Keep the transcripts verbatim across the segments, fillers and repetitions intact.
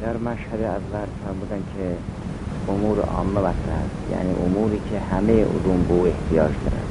در مشهد اول فرمودن که امور عامه مطرح است، یعنی اموری که همه علوم به او احتیاج دارند،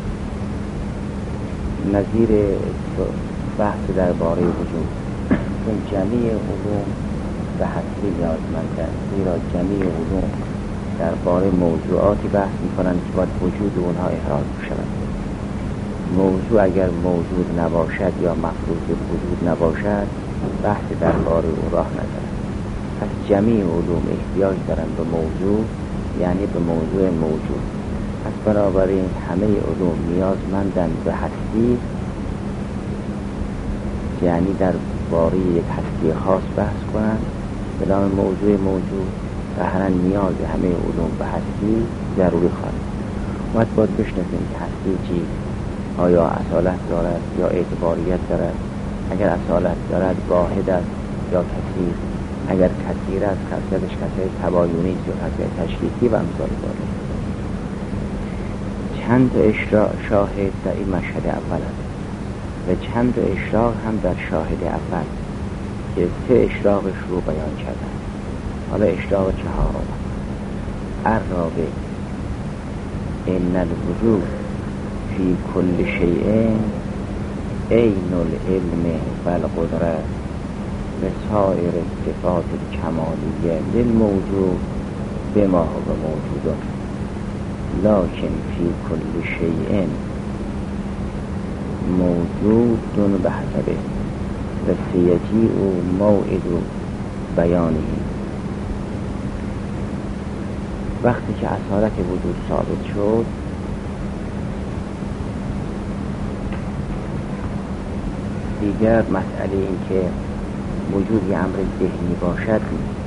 نظیر بحث درباره وجود، چون جمیع علوم به هستی نیازمندند، زیرا جمیع علوم درباره موضوعاتی بحث میکنند که باید وجود اونها احراز شود. موضوع اگر موجود نباشد یا مفروض وجود نباشد، بحث درباره او راه ندارد. پس جمیع علوم احتیاج دارند به موضوع، یعنی به موضوع موجود. پس بنابراین همه علوم نیازمندند به هستی، یعنی درباره یک هستی خاص بحث کنند به نام موضوع موجود. و هر نیاز همه علوم به هستی ضروری خواهد. باید باید بشناسیم که هستی چی؟ آیا اصالت دارد یا اعتباریت دارد؟ اگر اصالت دارد واحد است یا کثیر؟ اگر کثیر است کثرتش کثرت تباینی است یا کثرت تشریکی و امثال ذلک. چند اشراق شاهد در این مشهد اول است و چند اشراق هم در شاهد اول که سه اشراقش رو بیان کردن. حالا اشراق چهارم، الرابع ان الوجود فی کل شیء عین العلم و القدرة و سایر صفات الکمالیه للموجود بما هو موجود، لکن فی کل شیء موجود بحسبه و سیجیء موعد بیانه. وقتی که اصالت وجود ثابت شد، دیگر مسئله این که وجود یه امر ذهنی باشد نیست.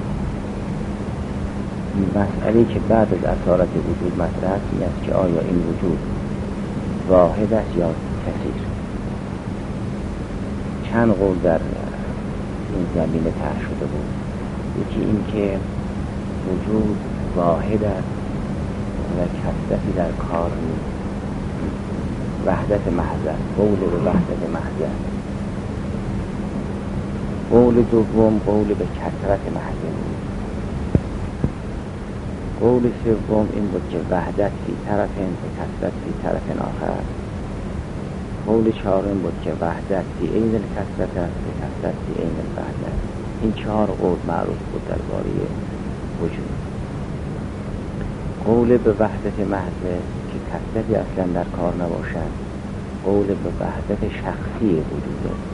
مسئله که بعد از اصالت وجود مطرح است این است که آیا این وجود واحد است یا کثیر. چند قول در این زمینه طرح شده بود. یکی این که وجود واحد است و کثرتی در کار نیست، وحدت محض است، قول به وحدت محض است. قول دوم قول به کثرت محض نیست. قول سوم این بود که وحدت فی طرف و کثرت فی طرف آخر است. قول چهارم بود که وحدت فی عین الکثرت است و کثرت فی عین الوحدت. این چهار قول معروف بود درباره وجود. قول به وحدت محض که کثرتی اصلا در کار نباشد، قول به وحدت شخصی وجود است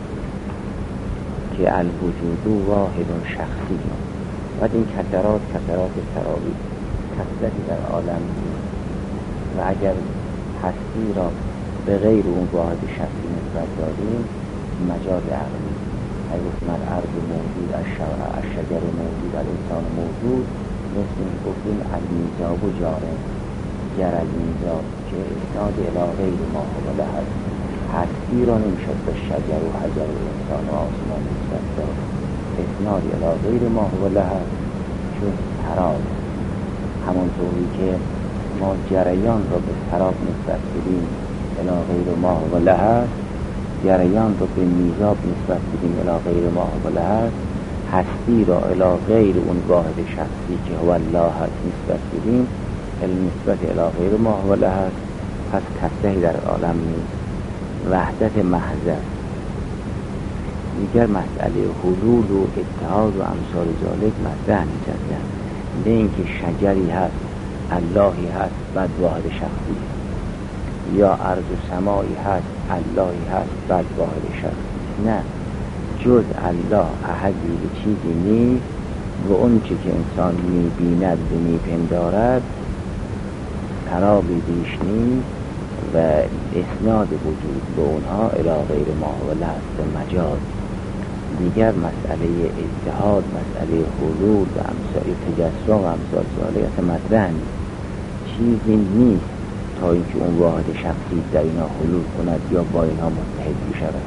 که الوجود واحد شخصی. و این کثرات کثرات سراوی، کثرتی در عالم نیست. و اگر هستی را به غیر اون واحد شخصی نسبت دادیم، مجاز عقلی. اگر گفتیم الارض موجود، الشجر موجود، الانسان موجود، مثل گفتیم المیزاب و جارم گر المیزاب که اسناد الی غیر ما هو له است. هستی را نمیشد به شجر و حجر و انسان و آسمان نسبت داد. اسناد الی غیر ما هو له است چون سراب. همانطوری که ما جریان را به سراب نسبت بدیم الی غیر ما هو له است، جریان را به میزاب نسبت بدیم الی غیر ما هو له است، هستی را الی غیر اون واحد شخصی که هو الله هست نسبت بدیم نسبت الی غیر ما هو له است. پس کثرتی در عالم نیست، وحدت محض است. دیگر مسئله حلول و اتحاد و امثال ذالک مطرح نیست. نه اینکه شجری هست اللهی هست بعد واحد شخصی، یا ارض و سمایی هست اللهی هست بعد واحد شخصی. نه، جز الله احدی به چیزی نیست و اون چی که انسان میبیند و میپندارد ترابی بیش نیست و اسناد وجود به اونها الی غیر ما هو له است مجاز. دیگر مسئله اتحاد، مسئله حلول و امثال تجسم و امثال ذالک مطرح نیست. چیزی نیست تا اینکه اون واحد شخصی در اینا حلول کند یا با اینها متحد بشود.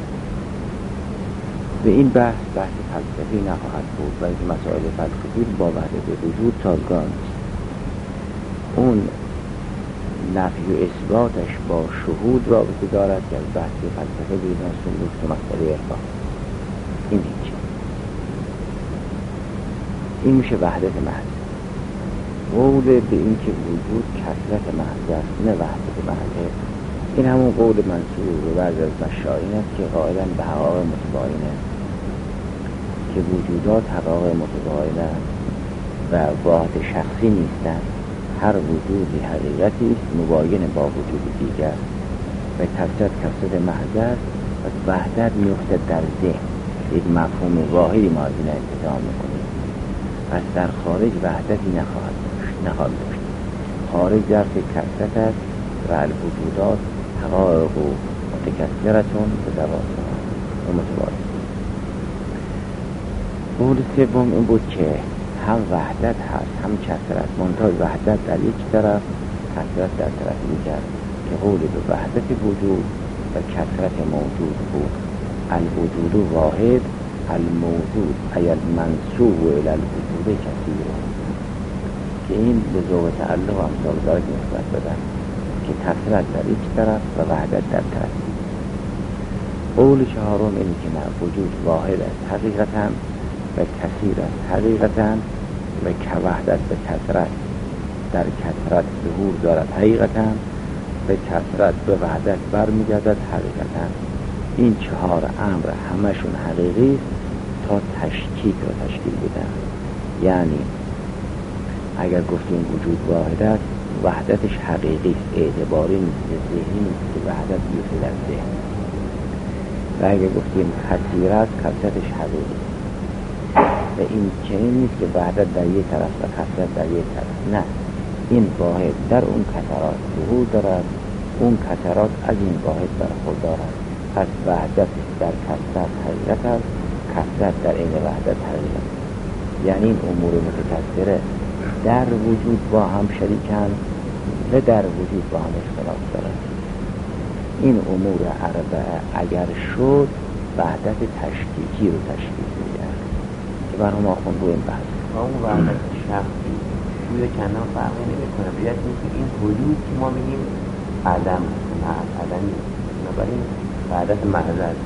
به این بحث بحث فلسفی نخواهد بود و این مسائل فلسفی با وحدت وجود سازگار نیست. اون نفی و اثباتش با شهود رابطه دارد که از بحث فلسفه بیرون است و مسئله عرفان. این هیچ این میشه وحدت محض. قول به این که وجود کثرت محض است نه وحدت محض، این همون قول منصور به بعضی از مشایخ است که قائلا به حقایق متباینه، که وجودات حقایق متباینه و واحد شخصی نیستند. هر وجودی حقیقتی است مباین با وجود دیگر و کثرت کثرت محض است و وحدت میفته در ذهن. یک مفهوم واحدی ما از این انتظام میکنیم، پس در خارج وحدتی نخواهد داشت نخواهد داشت خارج ظرف کثرت است و الوجودات حقایق و متکثرتون به دواسه و متباین. قول سوم این بود که هم وحدت هست هم کثرت، منتها وحدت در یک طرف کثرت در طرف دیگر، که قول به وحدت وجود و کثرت موجود بود. الوجود واحد الموجود ای المنسوب الى الوجود کثیر، که این به ذوق تعلق و امثال ذلک نسبت بدن که کثرت در یک طرف و وحدت در طرف دیگر. قول چهارم اینه که نه، وجود واحد است حقیقتا و کثیر است حقیقتا و که وحدت به کثرت در کثرت ظهور دارد حقیقتا به کثرت به وحدت برمیگردد حقیقتا. این چهار امر همشون حقیقی است تا تشکیک را تشکیل بدن. یعنی اگر گفتیم وجود واحد است وحدتش حقیقی است، اعتباری نیست، ذهنی نیست که وحدت بیفته در ذهن. و اگر گفتیم کثیر است کثرتش حقیقی است و این چنین نیست که وحدت در یک طرف و کثرت در یک طرف، نه، این واحد در اون کثرات ظهور دارد، اون کثرات از این واحد برخوردارند. پس وحدت در کثرت حقیقت است، کثرت در این وحدت حقیقت. یعنی این امور متکثره در وجود با هم شریکند و در وجود با هم اختلاف دارند. این امور اربعه اگر شد وحدت تشکیکی رو تشکیل میده که برای ما خون روی این بحث. اون وحدت شخصی شوید کنن فرقی نمیکنه، بیاد که این وجود که ما میگیم عدم نه عدمی، بنابراین وحدت محض است.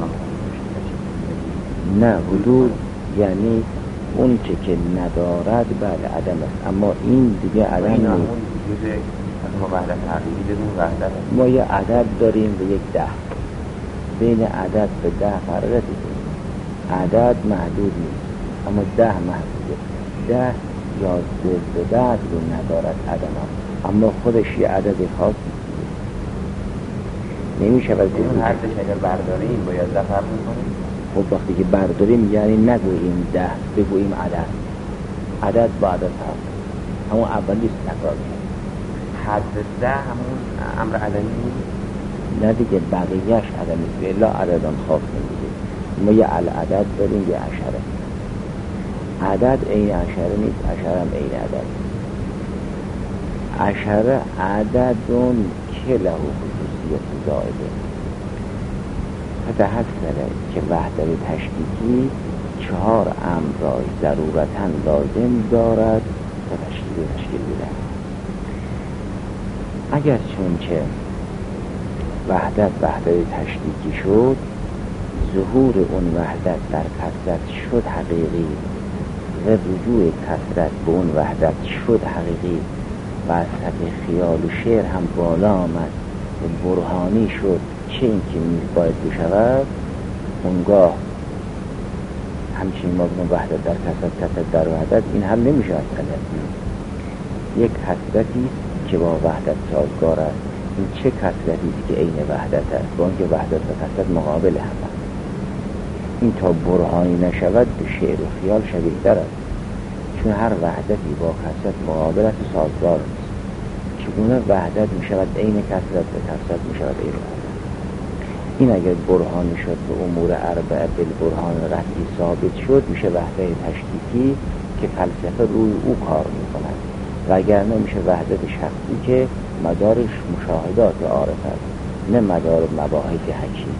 نه، وجود یعنی اون چه که ندارد بله عدم است، اما این دیگه عدم نیست. ما وحدت حقیقی داریم، وحدت ما یه عدد داریم و یک ده، بین عدد به ده فرق دیدیم. عدد محدود نیست اما ده محدوده. ده یا ضد ده رو ندارد عدم هم. اما خودش یه عدد خاص نمیشه ولی اون حدش اگر برداریم باید ده فرق میکنیم. خب وقتی که برداریم یعنی نگوییم ده، بگوییم عدد. عدد با عدد فرق، همون اولیست تکرار میشه. حد ده همون امر عدمی نیست؟ نه دیگه بقیهش عدمی است، الا عددان خاص نمیده. ما یه العدد داریم یه عشره. عدد عین عشره نیست، عشره هم عین عدد. عشره عددون که له خصوصیت زائده. فتحصله که وحدت تشکیکی چهار امر را ضرورتاً لازم دارد تا تشکیل تشکیل بدن. اگر چون که وحدت وحدت تشکیکی شد، ظهور اون وحدت در کثرت شد حقیقی و رجوع کثرت به اون وحدت شد حقیقی و از سطح خیال و شعر هم بالا آمد و برهانی شد چه این که باید بشود، اونگاه همچنین ما بگم وحدت در کثرت کثرت در وحدت، این هم نمیشه اصلا. یک کثرتی که با وحدت سازگار است. این چه کثرتی که عین وحدت است، با اینکه وحدت و کثرت مقابل هم است. این تا برهانی نشود به شعر و خیال شبیه در است، چون هر وحدتی با کثرت مقابل است سازگار است. چگونه وحدت می شود عین کثرت و کثرت می شود عین وحدت. این اگر برهانی شد به امور اربعه بالبرهان قطعی ثابت شد میشه وحدت تشکیکی که فلسفه روی او کار می کند، و اگر نمیشه وحدت شخصی که مدارش مشاهدات عارف است نه مدار مباحث حکیم.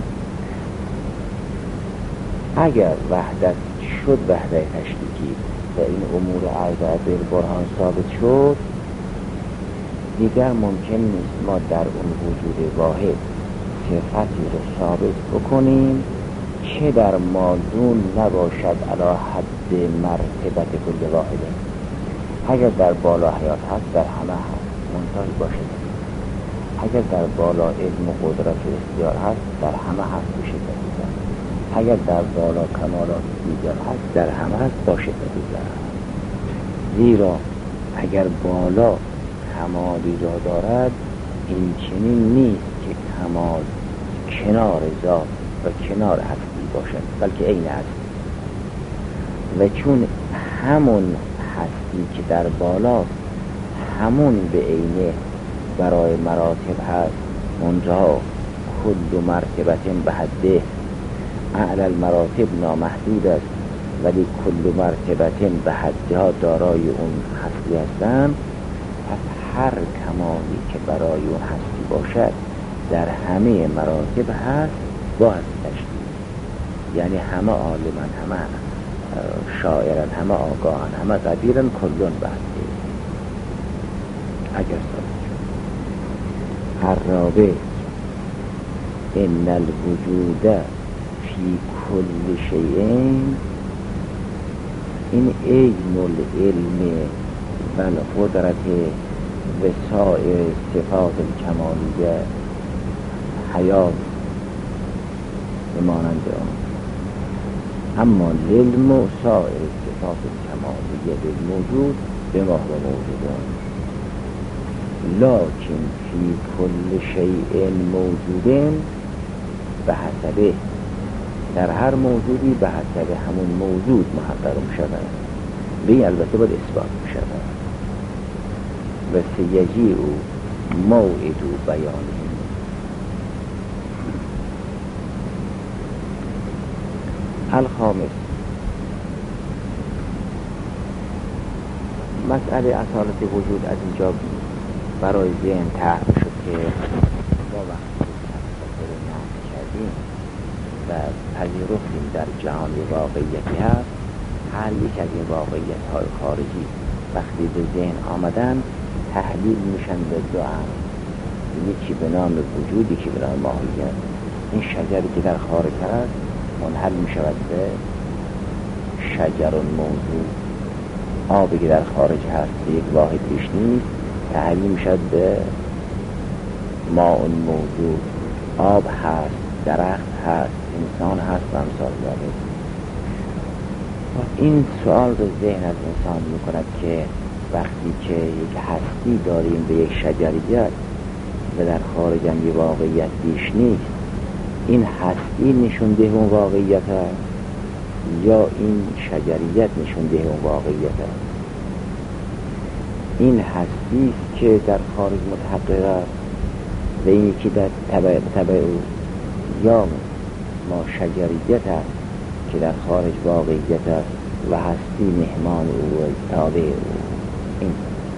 اگر وحدت شد وحدت تشکیکی و این امور اربعه بالبرهان ثابت شد، دیگر ممکن نیست ما در اون وجود واحد صفتی رو ثابت بکنیم که در مادون نباشد علی حد مرتبت کل واحده. اگر در بالا حیات هست در همه هست منتهی باشد، اگر در بالا علم و قدرت و اختیار هست در همه هست باشد دیگر، اگر در بالا کمالات دیگر هست در همه هست باشد دیگر. زیرا اگر بالا کمالی را دارد این چنین نیست که کمال کنار ذات و کنار هستی باشد، بلکه عین هستی. و چون همون هستی که در بالاست همون به عینه برای مراتب هست، منتها کل مرتبت به حده، اعلی المراتب نامحدود است ولی کل مرتبت به حدها دارای اون هستی هستند. پس هر کمالی که برای اون هستی باشد در همه مراتب هست با هستی تشکیل، یعنی همه عالمن، همه شاعرن، همه آگاهن، همه قدیرن، کلون به هستی. اگر ثابت شد هر رابع ان الوجود فی کل شیء، این علم العلم و القدرت و سائر صفات الکمالیه حیات بمانند آن، اما العلم و سائر صفات الکمالیه للموجود بما هو موجودان، لکن فی کل شیء موجود به حسبه، در هر موجودی به حسب همون موجود محقق می‌شود، به البته باید اثبات می‌شود. و سیجیء موعد بیانه. الخامس، مسئله اصالت وجود از اینجا برای ذهن طرح شد که ما وقتی که رو نحن کردیم و پذیرفتیم در جهان واقعیتی هست، هر یک از این واقعیت های خارجی وقتی به ذهن آمدن تحلیل میشن به دو امر، یکی به نام وجود، یکی به نام ماهیت. این شجری که در خارج هست منحل میشود به شجر موجود، آبی که در خارج هست به یک واحد بیش نیست تحلیل میشد به ماء موجود. آب هست، درخت هست، انسان هست و امثال ذلک. این سوال رو ذهن از انسان میکند که وقتی که یک هستی داریم به یک شجریت و در خارج هم یک واقعیت بیش نیست، این هستی نشون ده اون واقعیت هست یا این شجریت نشون ده اون واقعیت هست؟ این هستی که در خارج متحقق است و این یکی در تبع تبع او، یا ما شجریت هست که در خارج واقعیت است و هستی مهمان او و تابع او. این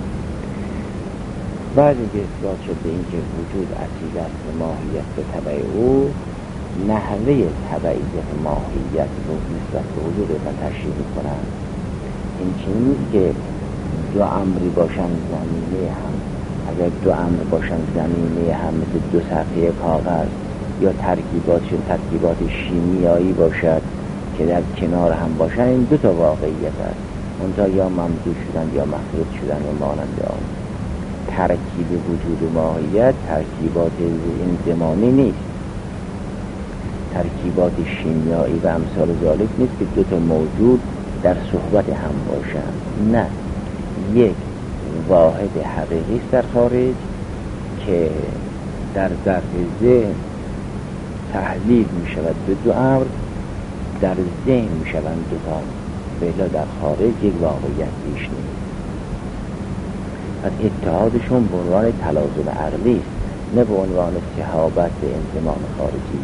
بعد اینکه اثبات شد به این که وجود اصیل است و ماهیت به تبع او، نحوه تبعیت ماهیت رو نسبت به وجود رو تشریح می‌کنند. این چیزی نیست که دو امری باشن زمینه هم، اگر دو امر باشن زمینه هم مثل دو صفحه کاغذ، یا ترکیباتشون ترکیبات شیمیایی باشد که در کنار هم باشن، این دو تا واقعیت است، اونتا یا ممزوج شدن یا مخلوط شدن و مانند آن. ترکیب وجود و ماهیت ترکیبات این زمانی نیست، ترکیبات شیمیایی و امثال ذالک نیست که دو تا موجود در صحبت هم باشند. نه، یک واحد حقیقی است در خارج که در ظرف ذهن تحلیل می شود به دو امر، در ذهن می شوند دو تا، بلا در خارج یک واقعیت بیش نیست. پس اتحادشون به عنوان تلازم عقلی است، نه به عنوان صحابت به انضمام خارجی.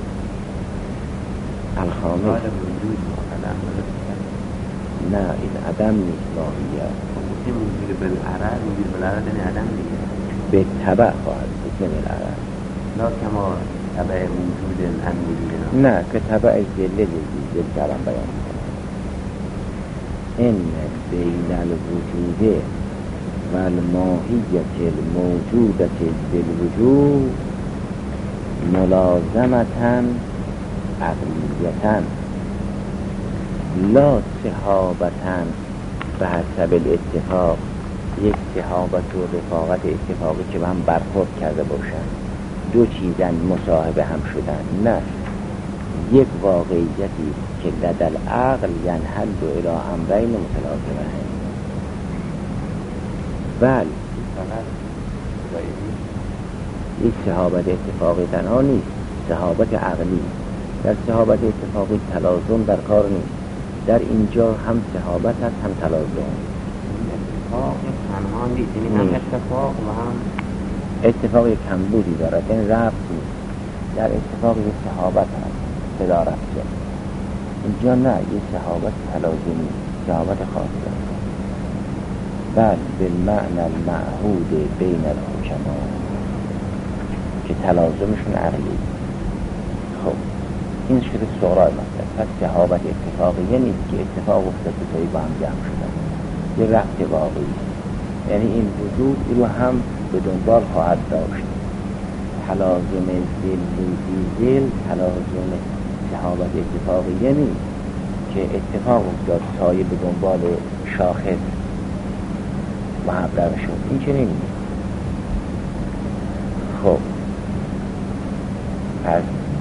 الخامس، نه این عدم نیست، ماهیت. این موجود بالعرض، موجود بالعرض این عدم نیست، به تبع خواهد بود، نه بالعرض، لا کما تبع موجود ان وجود، نه که تبع ذله ذل درم بیان کنم. این بین الوجود و الماهیت الموجودت بالوجود ملازمتاً عقلیتن لا صحابتن به حسب الاتفاق، یک صحابت و رفاقت اتفاقی که به هم برخورد کرده باشن، دو چیزن مصاحبه هم شدن، نه یک واقعیتی که لدل عقل ینحل الى امرین متلازمین. بل یک صحابت اتفاقی تنها نیست، صحابت عقلی. در صحابت اتفاقی تلازم در کار نیست، در اینجا هم صحابت هست هم تلازم. اتفاق تنها نیست، یعنی هم اتفاق و هم اتفاق یک کمبودی دارد، این رفت نیست. در اتفاق یک صحابت هست بلا رفت، اینجا نه، یک صحابت تلازمی، صحابت خاصه. بل بالمعنى المعهود بین الحکما که تلازمشون عقلی. خب این شده صغرای مطلب. پس صحابت اتفاقیه نیست که اتفاق افتاد دوتایی با هم جمع شدن، یه رفت واقعی، یعنی این وجود این رو هم به دنبال خواهد داشت. تلازم ذلی بی ذل تلازم صحابت اتفاقیه نیست که اتفاق افتاد سایه به دنبال شاخص محبب شد، این چه نمیده. خب پس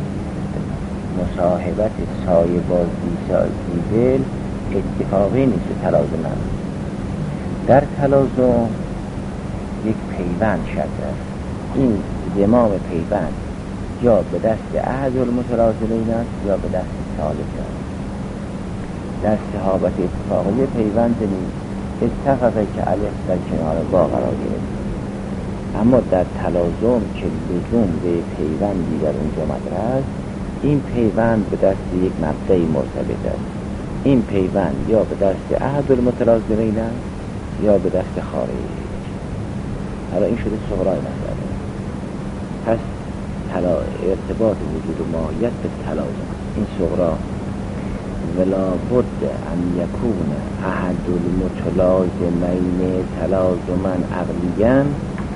مصاحبت سایه با زیدل اتفاقی نیست، تلازم هم. در تلازم یک پیوند شد است، این زمام پیوند یا به دست احد المتلازمین است یا به دست ثالث است. در صحابت اتفاقی پیوند نیست، اتفاقی که الف در کنار با قرار گرفت. اما در تلازم که لزوم به پیوندی در اونجا مطرح است، این پیوند به دست یک مبدأی مرتبط است. این پیوند یا به دست احد المتلازمین است یا به دست خارجی. حالا این شده صغرای نظر. پس تلا ارتباط وجود و ماهیت به تلازم، این صغرا. ولا بد ان یکون احد المتلازمین تلازما عقلیا،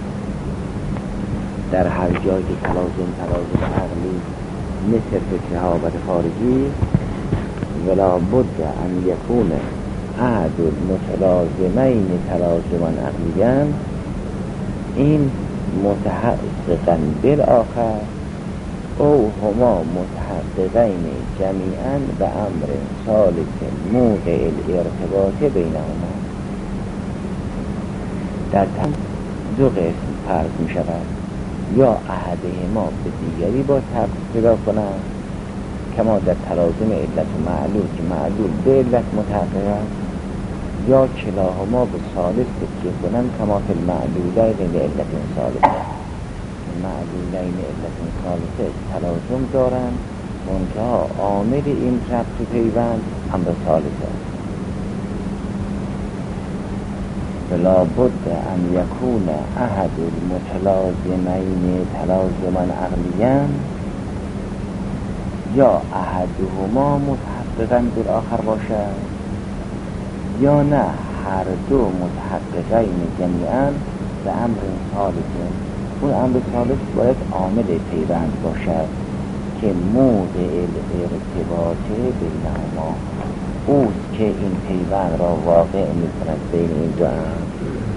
در هر جای که تلازم تلازم عقلی مثل به صحابت خارجی. ولا بد ان یکون احد المتلازمین تلازما عقلیا، این متحققا بالآخر او هما متحققین جمیعا به امر ثالث موقع الارتباط بینهما. در تن دو قسم فرض می شود، یا احدهما به دیگری با تحقق پیدا کنند، کما در تلازم علت و معلول که معلول به علت متحقق است، یا کلاهما به ثالث تکیه کنند، کما فی المعلولین لعلت ثالثه. معلولین علت ثالثه تلازم دارند، منتها عامل این ربط و پیوند امر ثالث است. فلا بد ان یکون احد المتلازمین تلازما عقلیا، یا احدهما متحققا بالآخر باشد، یا نه هر دو متحققین جمیعا به امر ثالث. اون امر ثالث باید عامل پیوند باشد که موقع الارتباط بینهما، اوست که این پیوند را واقع می کند بین این دو امر.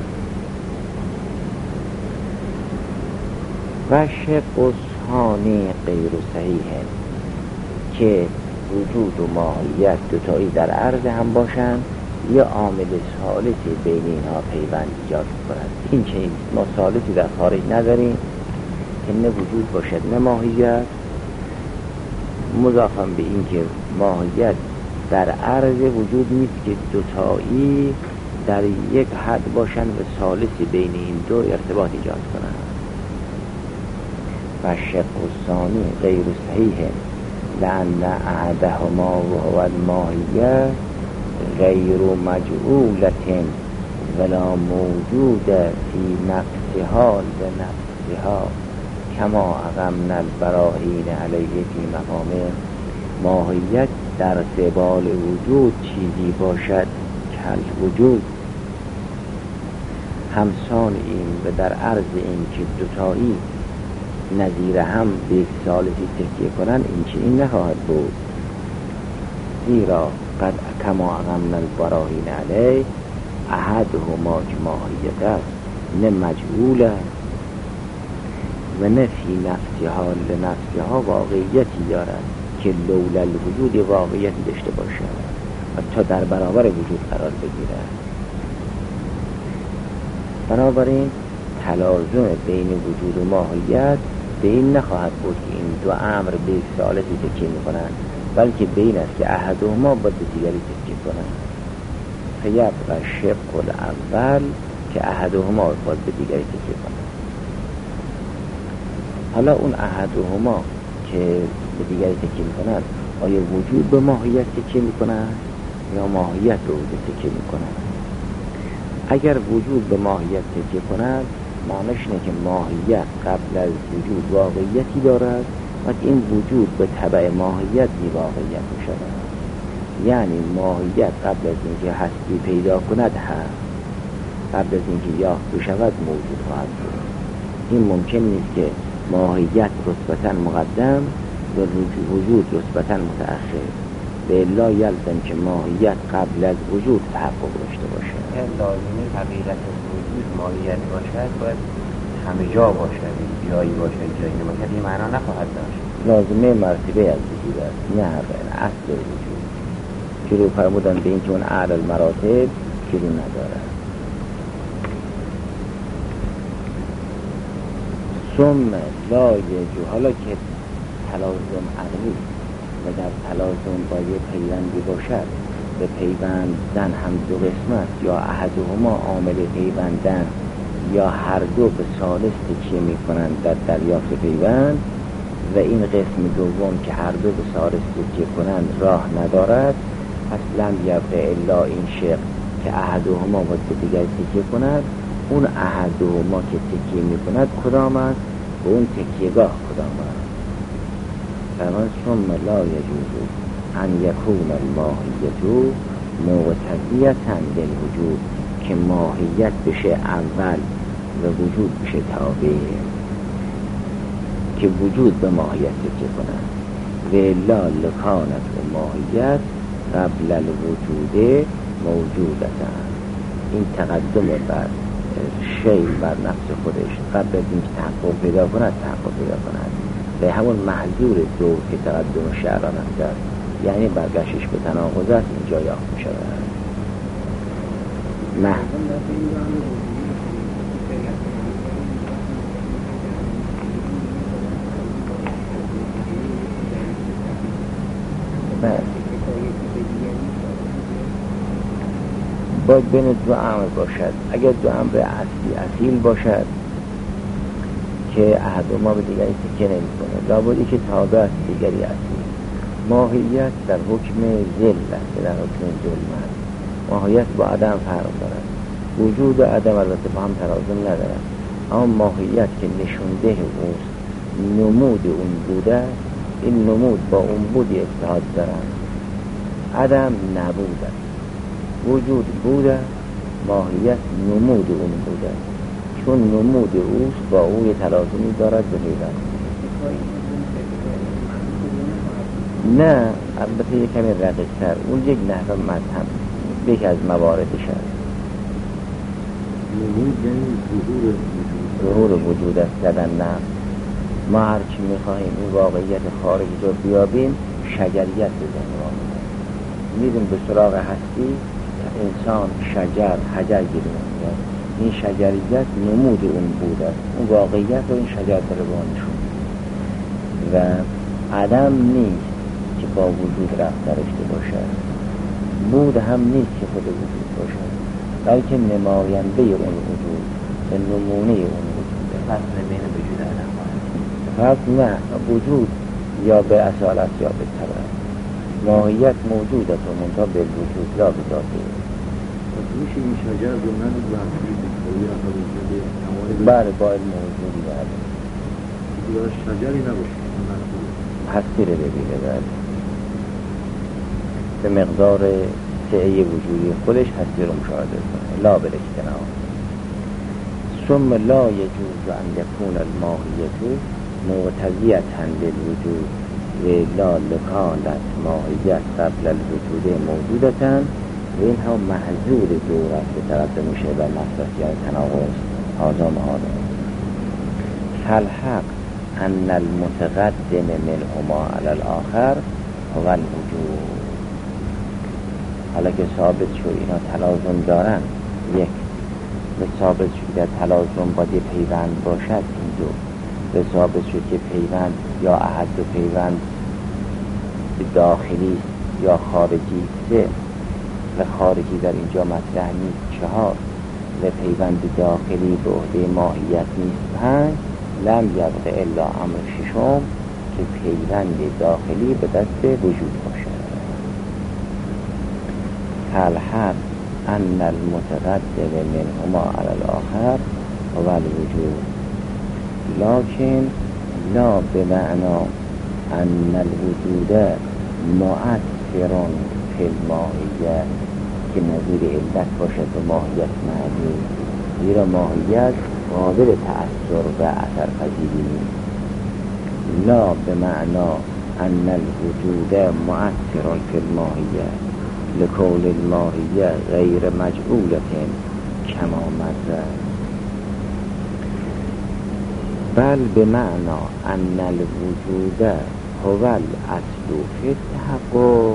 و شق ثانی غیر صحیح، که وجود و ماهیت دوتایی در عرض هم باشند یا عامل ثالثی بین اینها پیوند ایجاد کنند. این که ما ثالثی در خارج نداریم که نه وجود باشد نه ماهیت، مضافاً به این که ماهیت در عرض وجود نیست که دوتایی در یک حد باشند و ثالثی بین این دو ارتباط ایجاد کنند. و شق ثانی غیر صحیح لأن احدهما وهو الماهیت غیر مجعولة ولا موجود فی نفسها لنفسها کما اقمنا البراهین علیه فی مقامه. ماهیت در قبال وجود چیزی باشد کل وجود، همسان این و در عرض این که دوتایی نظیر هم به یک ثالثی تکیه کنن، این چه این نخواهد بود. زیرا قد کما اقمنا البراهین علیه احدهما که ماهیت است نه مجهول است و نه فی نفسها لنفسها واقعیتی دارد که لولا الوجود واقعیتی داشته باشد و تا در برابر وجود قرار بگیرد. بنابراین تلازم بین وجود و ماهیت به این نخواهد بود که این دو امر به یک ثالثی تکیه میکنند، بلکه بین است که احدهما باید به دیگری تکیه کنند. فیبقى شق الاول که احدهما باید به دیگری تکیه کنند. حالا اون احدهما که به دیگری تکیه میکنند، آیا وجود به ماهیت تکیه میکنند یا ماهیت به وجود تکیه میکنند؟ اگر وجود به ماهیت تکیه کنند، معنیش اینه که ماهیت قبل از وجود واقعیتی دارد و این وجود به تبع ماهیت بی واقعیت می شود. یعنی ماهیت قبل از اینکه هستی پیدا کند هست، قبل از اینکه یافت بشود موجود خواهد بود. این ممکن نیست که ماهیت رتبتاً مقدم و وجود رتبتاً متأخر. به لا یلزم که ماهیت قبل از وجود تحقق داشته باشد. لازمه حقیقت وجود ماهیت باشد باید همه جا باشد، جایی باشد جایی نباشد، این معنا نخواهد داشت. لازمه مرتبه از وجود است، نه اصل وجود. شروع فرمودن به این که اون اعلی المراتب شروع ندارد. ثم لا یجوز، حالا که تلازم عقلی و در تلازم باید پیوندی باشد، به پیوند زن هم دو قسمت یا احدهما عامل پیوندن یا هر دو به ثالث تکیه می کنند در دریافت پیوند و این قسم دوم که هر دو به ثالث تکیه کنند راه ندارد، اصلا یبقى الا این شق که احدهما باید به دیگر تکیه کند. اون احدهما که تکیه می کند کدام است؟ به اون تکیهگاه کدام است؟ فرمان ثم لا یجوز ان یکون الماهیت مقتضیة للوجود، که ماهیت بشه اول و وجود بشه تابع، که وجود به ماهیت تکیه کند. و الا لکانت و ماهیت قبل الوجود موجودتا، این تقدم بر شیء بر نفس خودش قبل از اینکه تحقق پیدا کند تحقق پیدا کند به همون محظور دو که تقدم شعران است، یعنی برگشتش به تناقض است، اینجا یافت می شود. نه باید بین دو امر باشد. اگر دو امر اصلی اصیل باشد که احدهما به دیگری تکیه نمی کنه، لابدی که تابع است دیگری اصیل. ماهیت در حکم ذل است، در حکم ظلم است. ماهیت با عدم فرق دارد. وجود و عدم البته با هم تلازم ندارد، اما ماهیت که نشونده اوست، نمود اون بوده، این نمود با اون بودی اتحاد دارد. عدم نبود است، وجود بوده، ماهیت نمود اون بوده، چون نمود اوست با او تلازمی دارد به پیوند. نه البته یک کمی رقیق‌تر، اون یک نحو مذهب یکی از مواردش است. نمود یعنی ظهور ظهور وجود است. در نفس ما هرچی میخواهیم این واقعیت خارجی رو بیابیم، شجریت بزنیم آمده میدیم به سراغ هستی، انسان شجر حجر گیریم، این شجریت نمود اون بود است، اون واقعیت رو این شجر دربانشون و عدم نیست که با وجود رفت داشته باشد، بود هم نیست که خود وجود باشد، بلکه نماینده اون وجود و نمونه اون وجود. فصل بین وجود عدم فصل نه، وجود یا به اصالت یا به طبع. ماهیت موجود است و منتها به وجود لا به ذاته. میشه این شجر رو من وحشی بکنی بله باید موجودی باید دیگه شجری نباشه، هستی رو ببینه باید به مقدار سعی وجودی خودش هستی رو مشاهده کنه، لا بالاجتناب. ثم لا یجوز ان یکون الماهیت مقتضیتا للوجود لا لکانت ماهیت قبل الوجود موجودتا و این هم محضور دور است که ترتب میشه بر مصرفیت تناقض آزام آدم. فالحق ان المتقدم منهما علی الاخر هو الوجود. حالا که ثابت شد اینا تلازم دارن، یک به ثابت شد که تلازم باید پیوند باشد، این دو به ثابت شد که پیوند یا احد و پیوند داخلی یا خارجی، سه و خارجی در اینجا مطرح نیست، چهار و پیوند داخلی به عهده ماهیت نیست، پنج لم یبق الا امر ششم که پیوند داخلی به دست وجود باشد. فالحق ان المتقدم منهما علی الاخر هو الوجود لكن لا بمعنى ان الوجود مؤثر فی الماهیت که نظیر علت باشد و ماهیت معنی، زیرا ماهیت قابل تأثیر و اثر پذیری نیست. لا بمعنى ان الوجود مؤثر فی الماهیت لکون الماهیت غیر مجعولت کما مر، بل بمعنى ان الوجود هو الاصل فی التحقق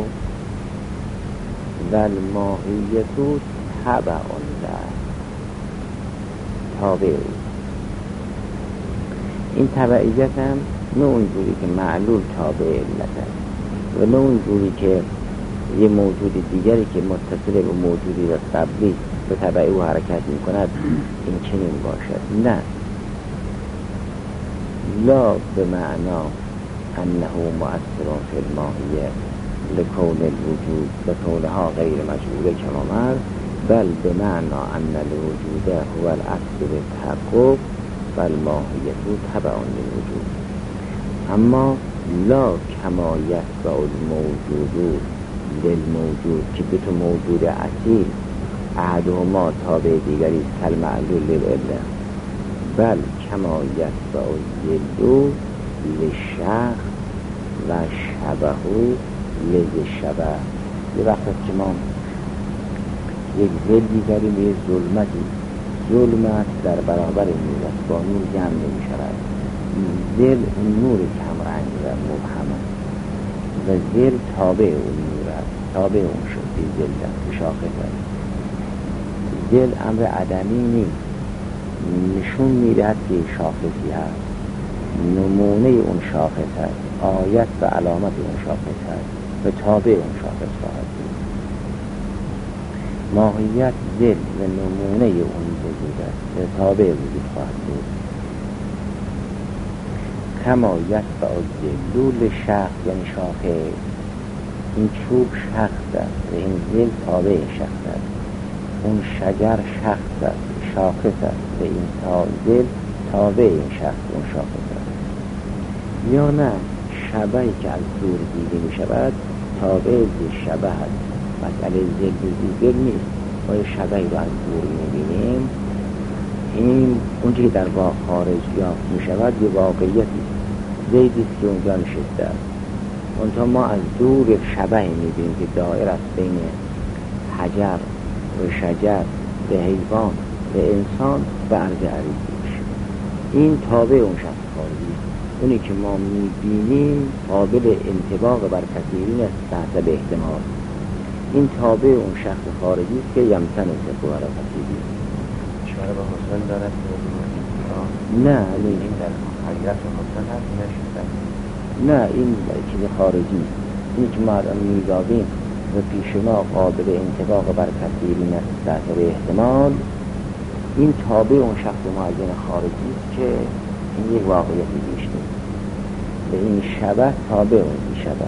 و الماهیت تبع له تابع. این تبعیت هم نه اونجوری که معلول تابع علت است و نه اونجوری که یه موجود دیگری که متصل به موجودی قبلی به تبع او حرکت می کند این چنین باشد. نه، لا بمعنى انه مؤثر فی الماهیه لکون الوجود لکونها غیر مجعوله کما مر، بل بمعنى ان الوجود هو الاصل بالتحقق و الماهیت تبع للوجود. اما لا کما یتبع الموجود للموجود که دو تا موجود اصیل احدهما تابع دیگری است کالمعلول للعله، بل کما یتبع الظل للشخص و شبه للشبه. یه وقت که ما یک ظلی داریم، یک ظلمتی، ظلمت در برابر نور است، با نور جمع نمی شود. ظل اون نور کمرنگ و مبهم و ظل تابع اون نور است، تابع اون شد بی ظل است، شاخص است. ظل امر عدمی نیست، نشون میدهد که شاخصی هست، نمونه اون شاخص هست، آیت و علامت اون شاخص هست و تابع اون شاخص خواهد بود. ماهیت ظل و نمونه اون وجود است و تابع وجود خواهد بود. کما یتبع الظل شخص یعنی شاخص، این چوب شخص است و این ظل تابع شخص است، اون شجر شخص است شاخص است و این ظل تابع این شخص اون شاخص است. یا نه شبهی که از دور دیده می شود تابع زی شبه است، مسئله ظل زی ظل نیست. ما یه شبهی رو از دور می بینیم، این اونچه که در واقع خارج یافت می شود یه واقعیتی زیدیست که اونجا نشسته است. اونتا ما از دور یک شبهی می بینیم که دائر است بین حجر و شجر و حیوان و انسان و عرض عریضیش. این تابع اون شخص خارجی، اونی که ما می بینیم قابل انطباق بر کثیرین است تحت به احتمال. این تابع اون شخص خارجی است که یمتن سبو برای کثیری اشاره به حسن دارد نه این در حقیقت حسن هست نشده. نه این چیز خارجی است، این که ما می‌یابیم و پیش ما قابل انطباق بر کثیرین است تحت به احتمال، این تابع اون شخص معین خارجی است که این یک واقعیتی بیشتر به این شبه تابع اون شبه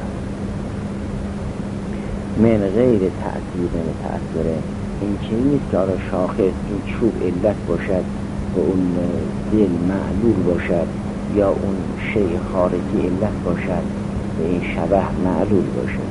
من غیر تأثیر من تأثیره. این که نیست که آره شاخص این چوب علت باشد و اون دل معلول باشد یا اون شیء خارجی علت باشد و این شبه معلول باشد.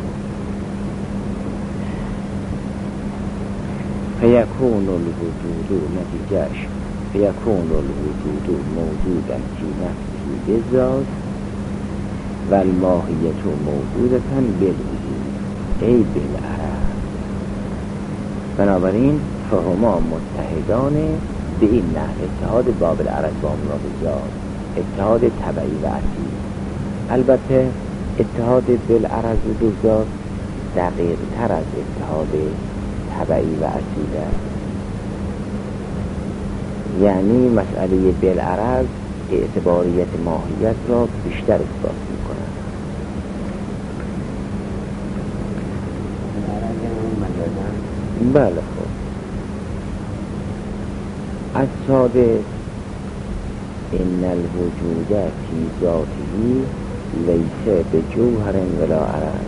فیکون الوجود نتیجهش فیکون الوجود موجودا فی نفسه بذات و الماهیت موجودتا بالوجود ای بالعرض. بنابراین فهما متحدان به این نحو، اتحاد باب العرض با مراد اتحاد طبعی و اصیل. البته اتحاد بالعرض و بذات دقیق تر از اتحاد طبعی و اصیل است. یعنی مسئله بالعرض اعتباریت ماهیت را بیشتر اثبات می‌کند. بله خب از ساده ان الوجود فی ذاته لیس بجوهر ولا عرض.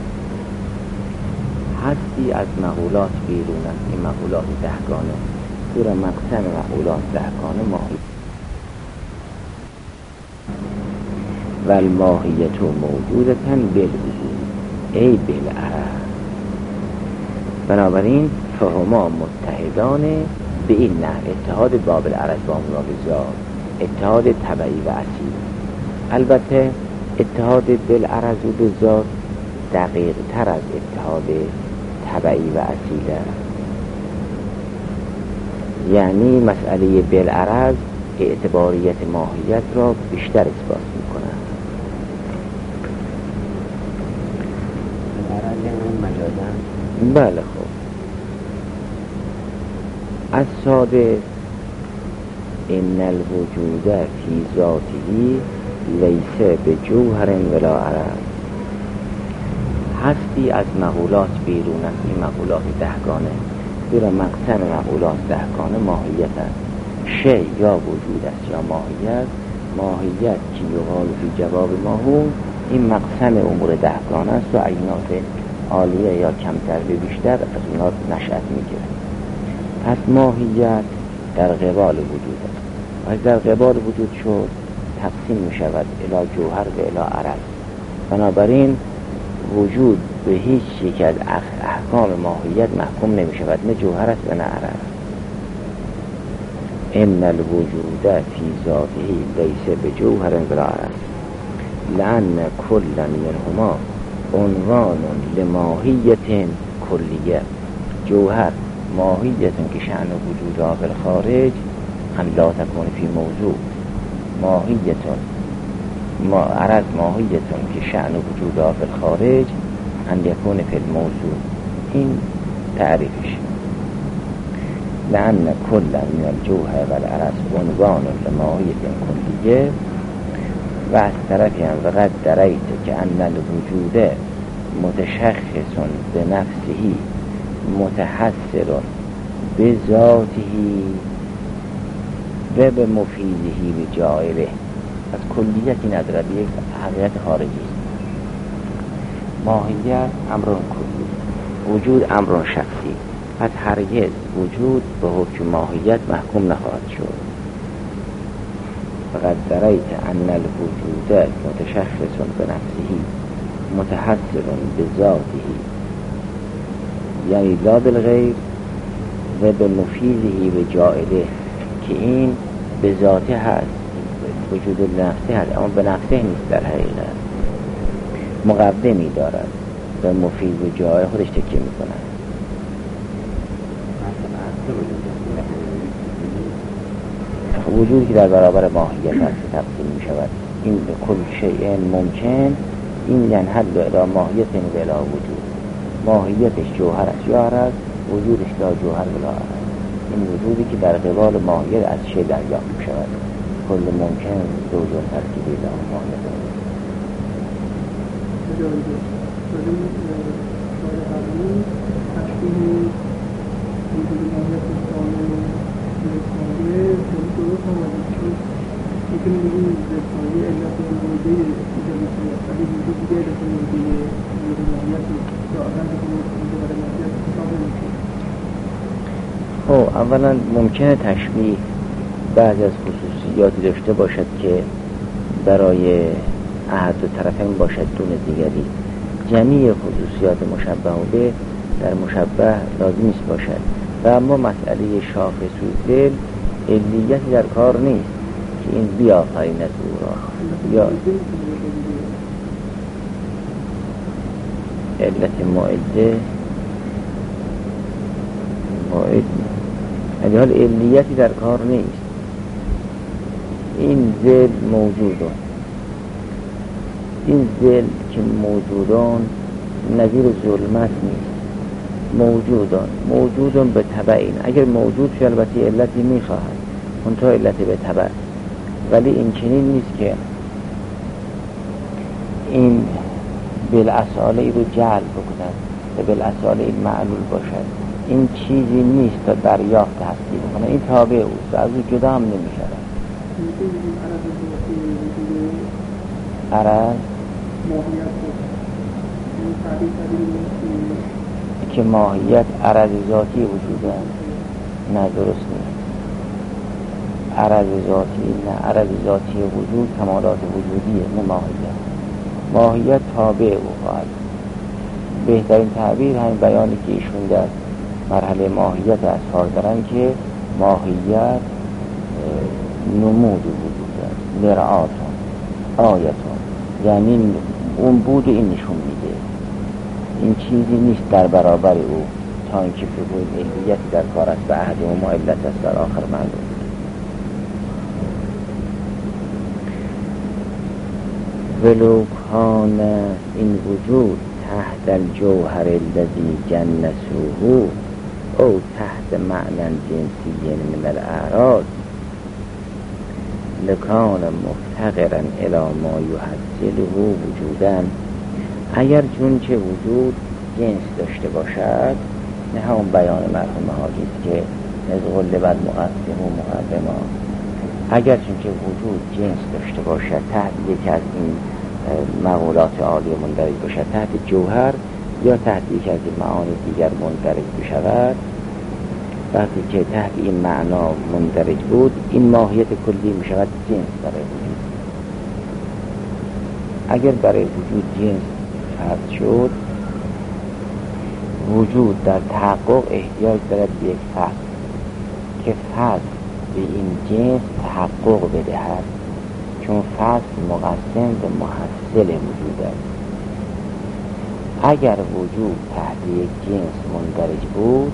هستی از مقولات بیرون است، این مقولات دهگانه زیرا مقسم مقولات دهگانه ماهی و الماهیت موجودتا بالوجود ای بالعرض. بنابراین فهما متحدان به این نحو، اتحاد باب العرض با مراد ذات اتحاد طبعی و اصیل. البته اتحاد بالعرض و بذات دقیق تر از اتحاد طبعی و اصیل است. یعنی مسئله بالعرض اعتباریت ماهیت را بیشتر اثبات می‌کند. بله خب از ساده ان الوجود فی ذاته لیس بجوهر ولا عرض. هستی از مقولات بیرون است، این مقولات دهگانه زیرا مقسم مقولات دهگانه ماهیت است. شی یا وجود است یا ماهیت. ماهیت که یقال فی جواب ماهو، این مقسم امور دهگانه است و عینات عالیه یا کمتر به بیشتر از اونا نشأت میگیره. پس ماهیت در قبال وجود است و از در قبال وجود شد تقسیم می شود الی جوهر و الی عرض. بنابراین وجود به هیچ یک از احکام ماهیت محکوم نمی شود، نه جوهر است و نه عرض. ان الوجود فی ذاته لیس بجوهر ولا عرض لأن کل منهما عنوان لماهیت کلیه. جوهر ماهیت که شأن وجود فی الخارج ان لا تکون فی موضوع، ماهیت ما عرض ماهیت که شأن وجود فی الخارج ان یکون فی الموضوع. این تعریفش. لأن کل من الجوهر و العرض عنوان لماهیت کلیه و از طرفی هم وقد درایت که ان الوجود متشخص بنفسه متحسر بذاته و به مفیده و جائله. از کلیتی ندارد، یک حقیقت خارجی است. ماهیت امرون کلی، وجود امرون شخصی. پس هرگز وجود به حکم ماهیت محکوم نخواهد شد. فقط درایت ان الوجود متشخص بنفسه متحسر بذاته، یعنی لا بالغیر و به مفیده و جائله، که این به ذاته هست، وجود نفسه هست اما به نفسه نیست. در حقیقت مقدمی دارد و مفید و جای خودش تکیه می کند. وجودی که در برابر ماهیت هست تقسیم می شود. این کل شیء ممکن این ینحل الی ماهیت و الی وجود. ماهیتش جوهر است یا عرض، وجودش لا جوهر ولا عرض. این وجودی که در قبال ماهیت از شیء دریافت می شود. کل ممکن زوج ترکیبی لا ماهیت. خب اولا ممکنه تشبیه بعضی از خصوصیاتی داشته باشد که برای احد و طرفین باشد دون دیگری. جمیع خصوصیات مشبه به در مشبه لازم نیست باشد. و اما مسئله شاخص و ذل علیتی در کار نیست که این بیافریند او را یا علت معده معد یعنی حال علیتی در کار نیست. این ذل موجودان، این ذل که موجودان نظیر ظلمت نیست، موجودان موجودان به تبعین. اگر موجود شد البته علتی میخواهد منتها علت به تبع، ولی این چنین نیست که این بالاصاله ای رو جعل بکند و بالاصاله این معلول باشد. این چیزی نیست تا دریافت هستی بکنه، این تابع اوست، از او جدا هم نمیشود. عرض که ماهیت عرض ذاتی وجود است، نه درست نیست. عرض ذاتی نه، عرض ذاتی وجود کمالات وجودیه، نه ماهیت. ماهیت تابع او خواهد. بهترین تعبیر همین بیانی که ایشون در مرحله ماهیت اظهار دارن که ماهیت نمود وجود است، مرآتون آیتون، یعنی اون بود این نشون میده. این چیزی نیست در برابر او تا اینکه فقود علیت در کار است و احد ما علت است در آخر معلوم. ولو کان این وجود تحت الجوهر الذی جنسوه او تحت معنی جنسی من الاعراض لکان مفتقرا الی ما یحصله وجودا. اگر چون چه وجود جنس داشته باشد، نه همون بیان مرحوم حاجیست که نزغل بر مقسم و مقدما، اگر چون چه وجود جنس داشته باشد تحت یکی از این مقولات عالی مندرج باشد، تحت جوهر یا تحت یکی از این معانی دیگر مندرج بشود، وقتی که تحت این معنا مندرج بود این ماهیت کلی می شود جنس برای وجود. اگر برای وجود جنس فرض شد، وجود در تحقق احتیاج دارد به یک فصل که فصل به این جنس تحقق بدهد، چون فصل مقسم به محصل وجود است. اگر وجود تحت یک جنس مندرج بود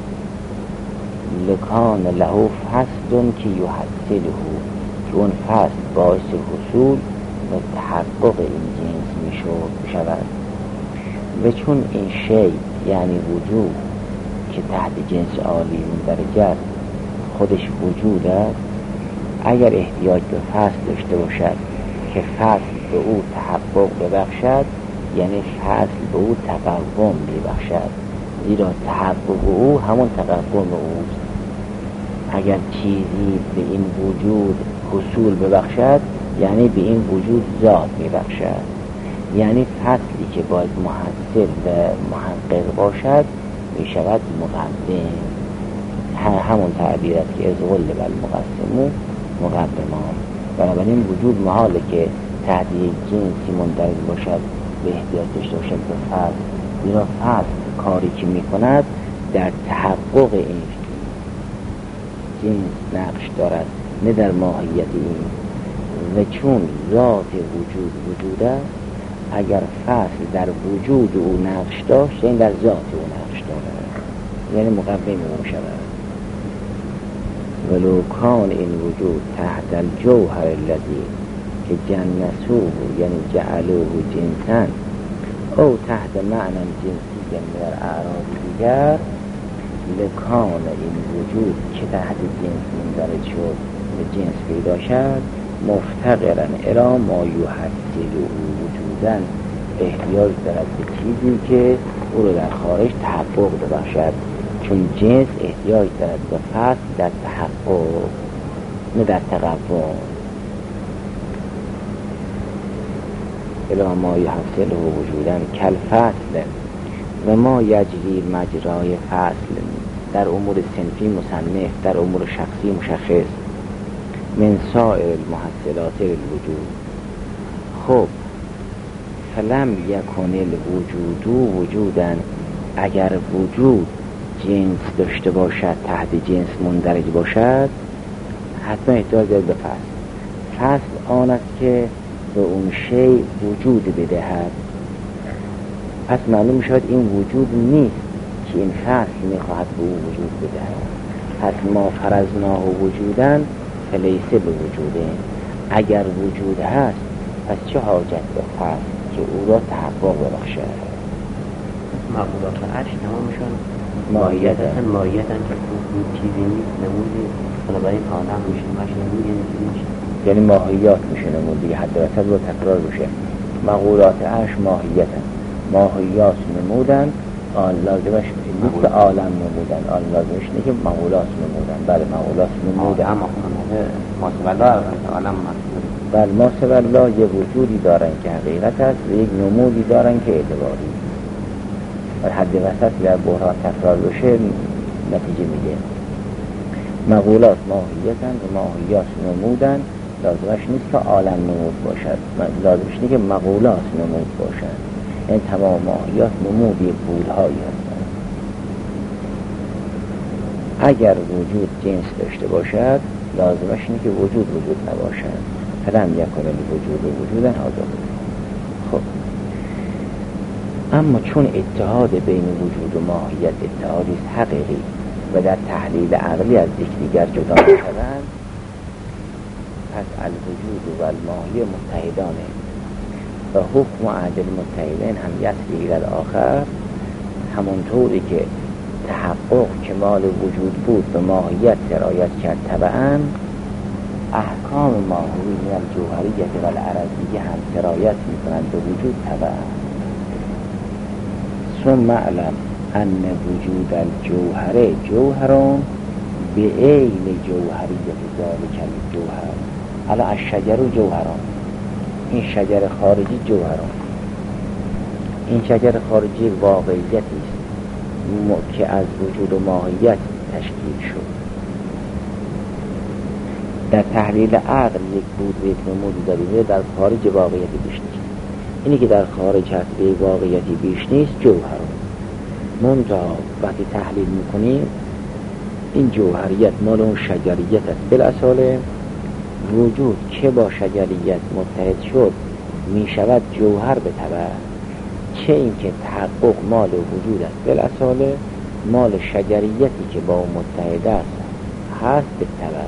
لکان له فصل که یحصله، که اون فصل باعث حصول و تحقق این جنس می شود. و چون این شی یعنی وجود که تحت جنس عالی مندرج است خودش وجود است، اگر احتیاج به فصل داشته باشد که فصل به او تحقق ببخشد، یعنی فصل به او تقوم ببخشد، زیرا تحقق او همون تقوم اوست. اگر چیزی به این وجود حصول ببخشد یعنی به این وجود ذات ببخشد، یعنی فصلی که باید محصل و محقق باشد می شود مقدم. همون تعبیر است که از غل بل مقسمو مقدمان. بنابراین وجود محاله که تحت یک جنسی مندرج باشد به احتیاج داشته باشد به فصل، زیرا فصل کاری که می کند در تحقق این جنس نقش دارد، نه در ماهیت این. و چون ذات وجود وجود است، اگر فصل در وجود او نقش داشت این در ذات او نقش دارد، یعنی مقدم او شود. ولو کان این وجود تحت الجوهر الذی که جنسوه یعنی جعلوه جنسا او تحت معنی جنسی در اعراض دیگر لکان این وجود که تحت جنس مندرج شد و جنس پیدا شد مفتقرا الی ما یحصله وجودا، احتیاج دارد به چیزی که او رو در خارج تحقق ببخشد، چون جنس احتیاج دارد به فصل در تحقق نه در تقوم. الی ما یحصله وجودا کل فصل و ما یجری مجرای فصل در امور صنفی مصنف، در امور شخصی مشخص، من سائر المحصلات الوجود. خب فلم یکن الوجود وجودا، اگر وجود جنس داشته باشد تحت جنس مندرج باشد حتما احتیاج دارد به فصل. فصل آن است که به اون شی وجود بدهد. پس معلوم شد این وجود نیست که این فصل میخواهد به او وجود بدهد. پس ما فرضناه وجودن فلیسه به وجوده. اگر وجود هست پس چه حاجت به فصل که او را تحقق ببخشد. مقولات عرش تمامشون ماهیت هستن، ماهیت هستن که این چیزی نیست، نموده بنابراین آدم میشه ماشه نموده میشه، یعنی ماهیات میشه نمود دیگه، حد وسط رو تکرار بشه. مقولات عرش ماهیت هست، ماهیات نمودن آن لازمش نیست عالم نمودن، آن لازمش نیست که مقولات نمودن. بله مقولات نمودن اما ماسوالله عالم ماسوالله بله ماسوالله یه وجودی دارن که حقیقت است و یک نمودی دارن که اعتباری. و حد وسط در بحران تکرار بشه نتیجه میده. مقولات ماهیتن و ماهیات نمودن، لازمش نیست که عالم نمود باشد، لازمش نیست که مقولات نمود باشد. این تمام ماهیات نمودی بودهایی هستند. اگر وجود جنس داشته باشد لازمش اینه که وجود وجود نباشد. فلم یکن الوجود و وجودن حاضر. خب اما چون اتحاد بین وجود و ماهیت اتحادی حقیقی و در تحلیل عقلی از یکدیگر جدا نشدند، پس الوجود و الماهیه متحدانه و حکم عدل متحدین هم یسری الى آخر. همونطوری که تحقق کمال وجود بود به ماهیت سرایت کرد طبعا، احکام ماهوی من جوهریت و العرضیه هم سرایت میکنند به وجود طبعا. ثم اعلم ان وجود الجوهره جوهرون به عین جوهریت ذالک الجوهر. حالا الشجر جوهرون، این شجر خارجی جوهرون، این شجر خارجی واقعیتی است که از وجود و ماهیت تشکیل شد. در تحلیل عقل یک بود و یک نمودی داریم، در خارج واقعیتی بیش نیست. اینی که در خارج هست به واقعیتی بیش نیست جوهرون. منتها وقتی تحلیل میکنیم این جوهریت مال اون شجریت است. بالاصاله وجود که با شجریت متحد شد می شود جوهر به تبع، چه این که تحقق مال وجود است بالاصاله مال شجریتی که با اون متحد است هست به تبع.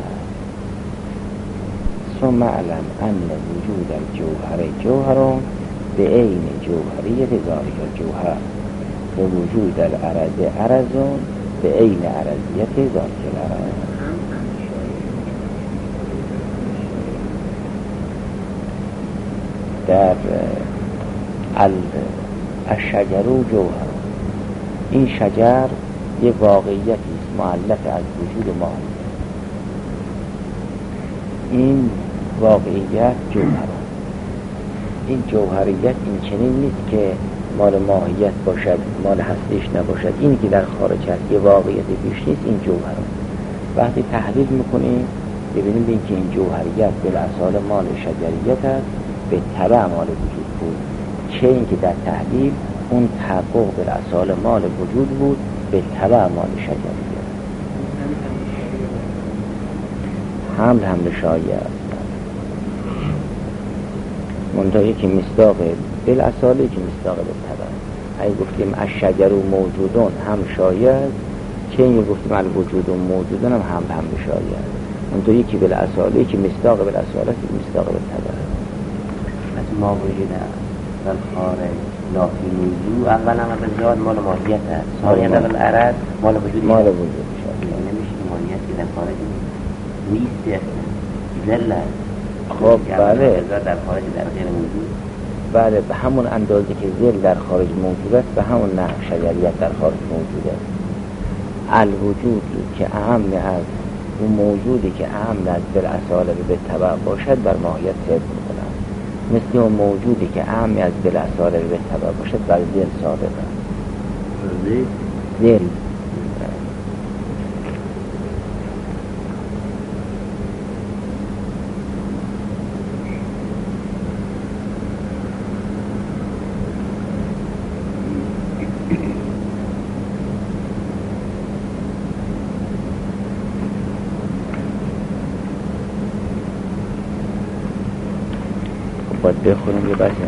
ثم اعلم ان وجود الجوهر جوهرون به عین جوهریت ذالک الجوهر و وجود العرض عرضون به عین عرضیت ذالک العرض. در الشجر جوهر، این شجر یک واقعیتی است مؤلف از وجود ماهیت. این واقعیت جوهر، این جوهریت این چنین نیست که مال ماهیت باشد مال هستیش نباشد. اینی که در خارج هست یه واقعیت بیش نیست، این جوهر. وقتی تحلیل میکنیم ببینیم این که این جوهریت بالاصاله مال شجریت است به تبع مال وجود بود، چه این که در تحلیل اون تحقق بالاصاله مال وجود بود به تبع مال شجریت. حمل حمل شایع است، منطقی که مصداق بالاصاله که مصداق به تبع. اگه گفتیم الشجر موجودون هم شایع است، چه این گفتیم الوجود موجودون هم هم حمل شایع است. منطقی که بالاصاله که مصداق بالاصاله که مصداق به تبع. از ما وجود در خارج لافی موضوع اولا و بزاد مال ماهیت هست، ثانیا در العرض مال وجود مال وجود نمیشه ماهیت که در خارج نیست ذل. خب بله در خارج در غیر موجود، بله به همون اندازه که ذل در خارج موجود است به همون نحو شجریت در خارج موجود است. الوجود که اهم از اون موجودی که اهم از بالاصاله به تبع باشد بر ماهیت صدق می‌کند، مثل اون موجودی که اهم از بالاصاله به تبع باشد بر ذل صادق است. ذل بخونیم یه بچه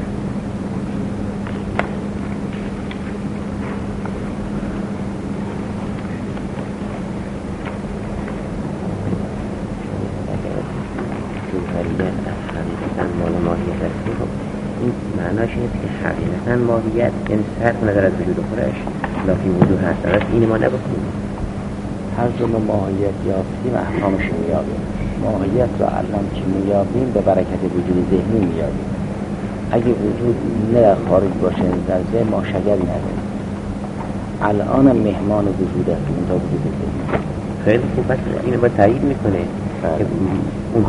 جوهریت از حقیقتا مال ماهیت است. این معناش اینه که حقیقتا ماهیت یعنی صرف نظر از وجود خودش لافی وجود هست. درست این ما نبکنیم هر جور ماهیت یافتیم احکامش میابیم. ماهیت را الان که میابیم به برکت وجود ذهنی میابیم. اگه وجود نه خارج باشه در ذهن ما شجری نداریم. الان مهمان وجود است این تا وجود ذهنی. خیلی خوب است. اینو باید تایید میکنه که اون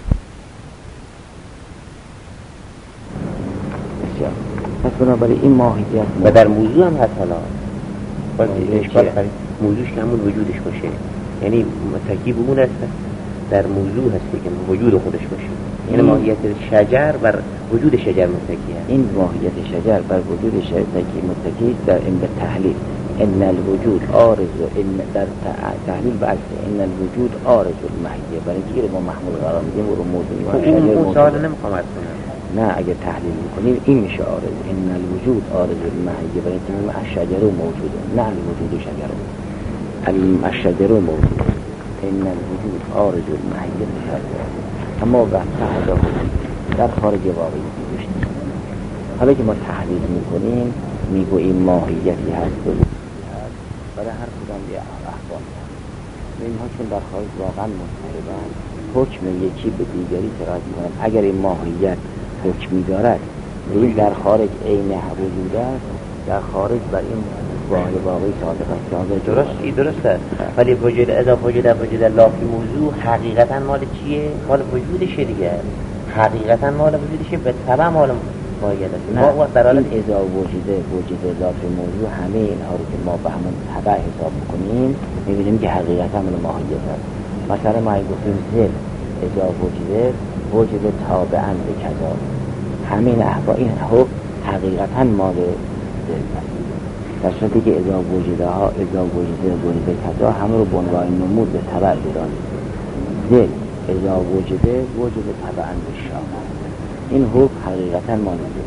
پس بنابراین این ماهیت و در موضوع هم هست. حالا باید اشکال خرید موضوعش که همون وجودش باشه، یعنی متکی به اون است در موضوع هستی که وجود خودش باشه. یعنی ماهیت شجر بر وجود شجر متکی هست. این ماهیت شجر بر وجود شجر متکی در این به تحلیل ان الوجود عارض ان در تحلیل بعد ان الوجود عارض المحیه برای اینکه ما محمول قرار میدیم و رو موضوع می‌کنیم. اون سوال نمیخوام عرض کنم. نه اگه تحلیل میکنیم این میشه عارض ان الوجود عارض المحیه برای اینکه الشجر موجوده نه الوجود شجر الشجر موجوده ان الوجود عارض المحیه اما وقت هذا در خارج واقعی میشه. حالا که ما تحلیل میکنیم میگوییم ماهیتی هست برای هر کدام یه احکام هست. اینها چون در خارج واقعا مضطربن حکم یکی به دیگری تراد میکنن. اگر این ماهیت حکمی دارد این در خارج عین وجود است، در خارج بر این واقع واقعی صادق است. درست این درست است. ولی وجود اضافه وجود وجود لافی موضوع حقیقتا مال چیه؟ مال وجودشه دیگه. حقیقتا مال وجودشه به تبع مال ماهیت است. نه در حال اضافه وجود وجود اضافه موضوع همه اینها رو که ما به همون تبع حساب میکنیم میبینیم که حقیقتا مال ماهیت است. مثلا ما گفتیم زل اضافه وجود وجود تابعاً به کذا همین احکام این حکم حقیقتا مال زل است. در صورتی که اضافه وجوده ها اضافه وجوده وجود کذا همه رو به عنوان نمود به تبع بدانیم. زل اضافه وجوده وجود تبعاً به شام این حکم حقیقتا مال زل.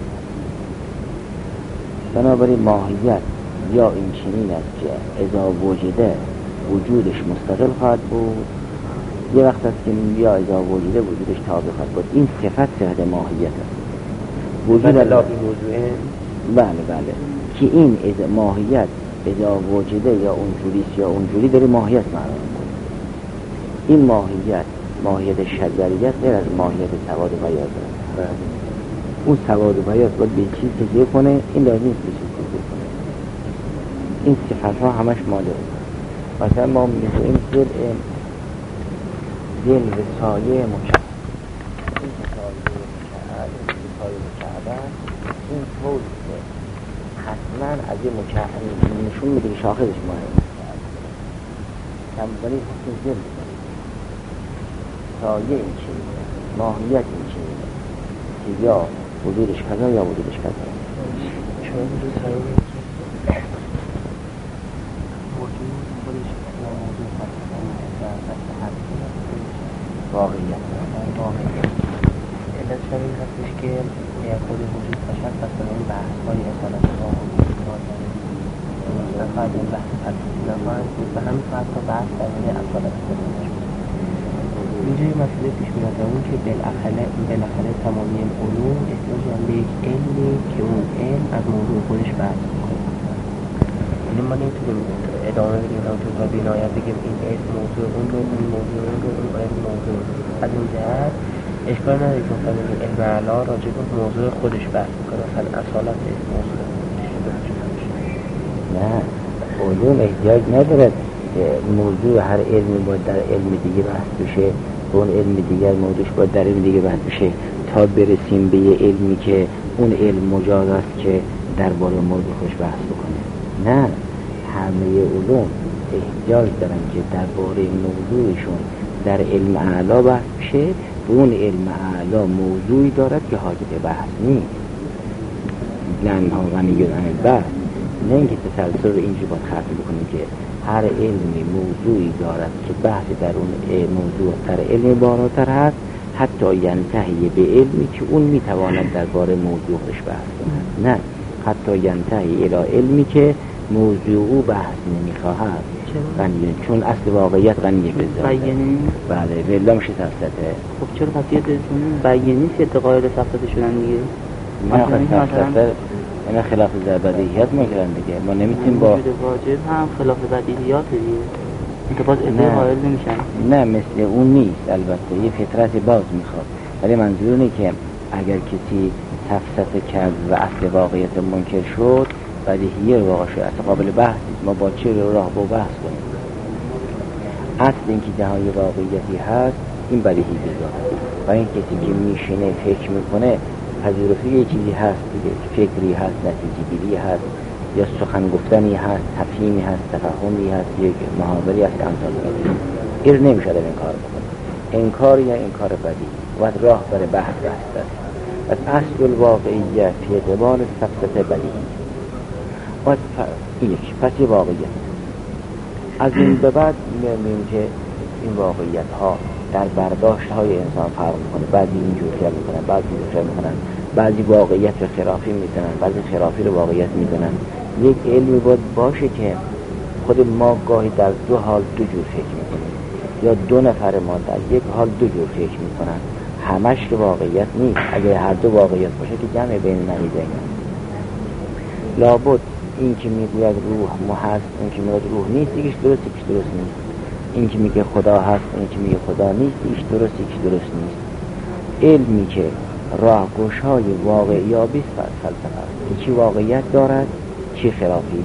بنابراین ماهیت یا این چنین است که اضافه وجوده وجودش مستقل خواهد بود، یه وقت است که یا اضافه وجوده وجودش تابع خواهد بود. این صفت صفت ماهیت است. وجود الله این موضوعه بله بله که این از ماهیت اضافه وجوده یا اونجوریست یا اونجوری داره ماهیت معنا میکنه. این ماهیت ماهیت شجریت غیر از ماهیت سواد و بیاض است. اون سواد و بیاض باید به چیز تکیه کنه، این لازم نیست به چیز تکیه کنه. این صفت ها همش ماده. مثلا ما میگوییم دل دل به سایه مکعب، این سایه مکعب این سایه مکعب این طور که حتما از یه مکعب نشون میده که شاخصش ماهیت کمبری حکم دل بکنید. سایه این چیزه، ماهیت این چیزه که یا وجودش کذا یا وجودش کذا. چون وجود سایه وجود خودش یا موضوع واقعیت واقعیت علت شبیه هستش که خود وجود باشد پس به این بحث های اصالت نفاید این بحث نفاید به همین فرد تا بحث در این اصالت اینجای مسئله پیش میاد اون که بالاخره بالاخره تمامی علوم احتیاج به یک علمی که اون علم از موضوع خودش بحث میکنه. یعنی ما نمیتونیم ادامه بدیم اون تا بینایت بگیم این علم موضوع اون رو اون موضوع اون رو اون علم موضوع از این جهت اشکال نداره که مثلا علم اعلا راجع به موضوع خودش بحث میکنه، مثلا اصالت موضوع نه علوم احتیاج ندارد که موضوع هر علمی باید در علم دیگه بحث بشه و اون علم دیگر موضوعش باید در علم دیگه بحث بشه تا برسیم به یه علمی که اون علم مجاز است که درباره موضوع خودش بحث بکنه. نه همه علوم احتیاج دارن که درباره موضوعشون در علم اعلا بحث بشه و اون علم اعلا موضوعی دارد که حاجت بحث نیست. لنها غنی عن البحث. نه اینکه تسلسل رو اینجوری باید خرطی بکنیم که هر علمی موضوعی دارد که بحث در اون موضوع در علم بالاتر هست، حتی ینتهی به علمی که اون میتواند درباره موضوعش بحث کند، نه حتی ینتهی الی علمی که موضوع بحث نمیخواهد. غنیه، چون اصل واقعیت غنیه به ذاته. بیانی؟ بله، ولی میشه سفسطه. خب چرا قضیه بیانی که قائل سفسطه شدن دیگه؟ نه سفسطه اینا خلاف بدیهیات میگن دیگه. ما نمیتونیم با وجود واجب هم خلاف بدیهیات دیگه. این که باز ادعای قائل نمیشن. نه مثل اون نیست، البته یه فطرت باز میخواد، ولی منظور اینه که اگر کسی سفسطه کرد و اصل واقعیت منکر شد، بدیهیه واقع شد، اصلا قابل بحث نیست. ما با چه راه با بحث کنیم؟ اصل اینکه جهان واقعیتی هست این بدیهی بذاره، و این کسی که میشینه فکر میکنه پذیرفته یه چیزی هست دیگه، فکری هست، نتیجه گیری هست، یا سخن گفتنی هست، تفهیمی هست، تفهمی هست، یک محاوری هست، امثال این نمیشه در این کار بکنه. انکار یا انکار بدی و راه برای بحث بحث است. از اصل الواقعیت فی اعتبار سفسطه بدیهی و یک پس یه واقعیت. از این به بعد می‌بینیم که این واقعیت ها در برداشت های انسان فرق میکنه. بعضی اینجور فکر میکنن، بعضی اینجور فکر میکنن، بعضی واقعیت رو خرافی میدونن، بعضی خرافی رو واقعیت میدونن. یک علمی باید باشه که خود ما گاهی در دو حال دو جور فکر میکنیم، یا دو نفر ما در یک حال دو جور فکر میکنن. همش که واقعیت نیست. اگر هر دو واقعیت باشه که جمع بین نمیده. لابد این که میگوید روح محض، این که میگوید روح نیست، یکیش درست یکیش درست نیست. این که میگه خدا هست، این که میگه خدا نیست، یکیش درست یکیش درست نیست. علمی که راهگشای واقعیابی است فلسفه است. چی واقعیت دارد، چی خرافی.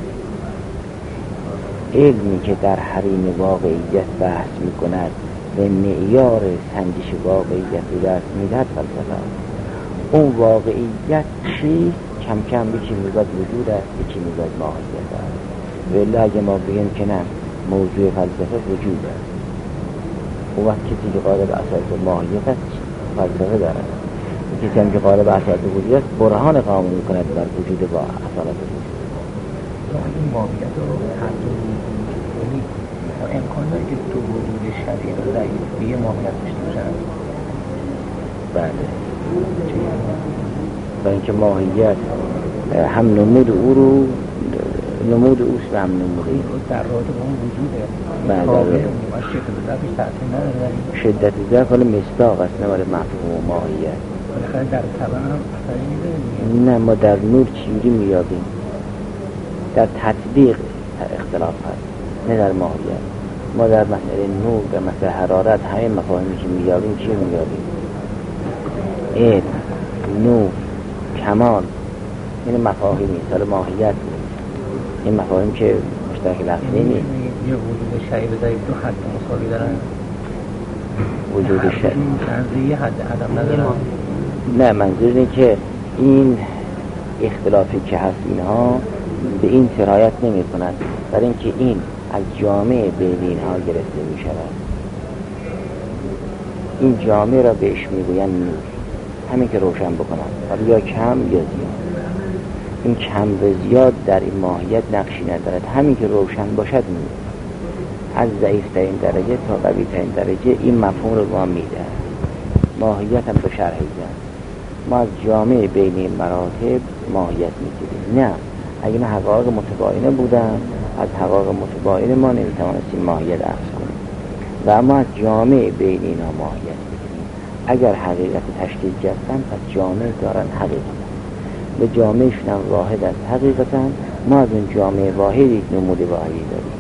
علمی که در حریم واقعیت بحث میکند و معیار سنجش واقعیت رو دست میدهد فلسفه است. اون واقعیت چیست؟ کم کم یکی میگوید وجود است، یکی میگوید ماهیت است. ولی اگه ما بگیم که نه، موضوع فلسفه وجود است، اون وقت کسی که قائل به اساس ماهیت است فلسفه دارد. کسی هم که قائل به اساس وجود است برهان قائم میکند بر وجود با اصالت وجود. این ماهیت رو هر دو وجود امکان داره که تو وجود شدید و ضعیف به یه ماهیت داشته باشن؟ بله، برای اینکه ماهیت هم نمود او رو نمود اوست و هم نمود این در رابطه با اون وجوده. بله بله. شدت ضعفش تأثیر نداره. شدت ضعف حالا مصداق است، نه برای مفهوم و ماهیت. بالاخره در طبع هم اثری میده. نه، ما در نور چیزی میابیم، در تطبیق اختلاف هست، نه در ماهیت. ما در مسئله نور، در مسئله حرارت، همه مفاهیمی که میابیم چی میابیم؟ علم، نور، کمال، این مفاهیمی است. حالا ماهیت این مفاهیم که مشترک لفظی نیست. یه وجود شدید و ضعیف دو حد مساوی دارن. وجود شدید منظوری حد عدم ندارن. نه، منظور اینه که این اختلافی که هست اینها به این سرایت نمی کند، برای اینکه این از جامعه بین اینها گرفته می شود. این جامعه را بهش می گوین نور، همین که روشن بکنن، حالا یا کم یا زیاد. این کم و زیاد در این ماهیت نقشی ندارد، همین که روشن باشد نور. از ضعیفترین درجه تا قویترین درجه این مفهوم رو ما میده. ماهیت هم به شرح زن ما از جامعه بین این مراتب ماهیت میگیریم. نه، اگه نه حقایق متباینه بودن، از حقایق متباینه ما نمیتوانستیم ماهیت اخذ کنیم و اما از جامعه بین اینا ماهیت میگیریم. اگر حقیقت تشکیل گرفتن پس جامعه دارن حقیقت به جامعهشون هم واحد از حقیقتا. ما از اون جامعه واحد یک نمود واحدی داریم.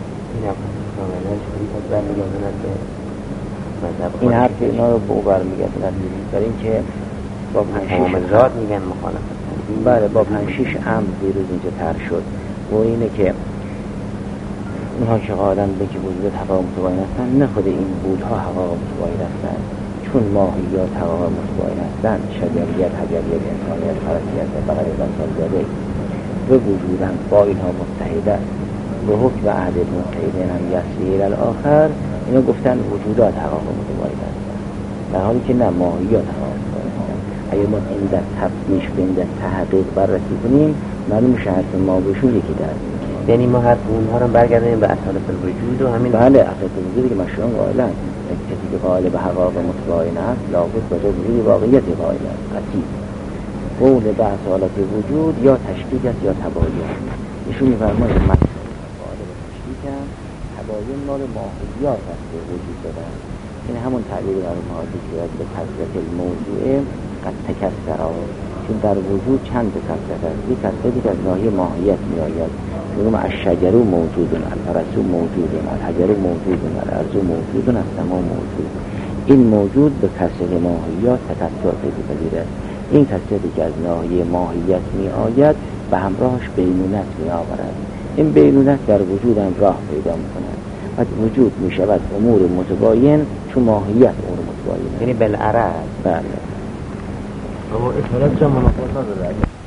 این حرف اینا رو به او برمیگردند، برای اینکه با پنج ذات میگن مخالفت. بله، با پنج شیش امر دیروز اینجا طرح شد و اینه که اونها که قائلن به که وجود حقایق متباین هستن، نه خود این بودها حقایق متباین هستن، چون ماهیات حقایق متباین هستن، شجریت، حجریت، انسانیت، فرسیت و بقیه انسان زاده به وجودن با اینها متحده به حکم عهد متحدین هم یسیر الاخر. اینا گفتن وجودات حقایق متباین هستن، در حالی که نه، ماهیات حقایق متباین هستن. اگر ما این در تفتیش بین در تحقیق بررسی کنیم معلوم شهر ما بهشون یکی درد. یعنی ما هر اونها رو برگردیم به اصالت الوجود و همین. بله، اصالت الوجودی که مشروعان قائلن کسی که قائل به حقایق متباین است لابد به جمله واقعیت قائل است قطعی. قول بحث حالت وجود یا تشکیک است یا تباین. ایشون می‌فرماید مثلا قائل به تشکیک است، تباین مال ماهیات است که وجود دارد. این همون تعبیر مرحوم حاجی که به کثرت الموضوع قد تکثر، چون در وجود چند کثرت است. یک کثرتی که از ناحیه ماهیت میآید، میگم الشجر موجود، الفرس موجود، الحجر موجود، الارض موجود، السماء موجود. این موجود به کثرت ماهیات تکثر پیدا کرده است. این کثرتی که از ناحیه ماهیت میآید به همراهش بینونت میآورد. این بینونت در وجود هم راه پیدا میکند و وجود میشود امور متباین چون ماهیت امور متباین، یعنی بالعرض. بله. اما اصالت چه منافات نداره.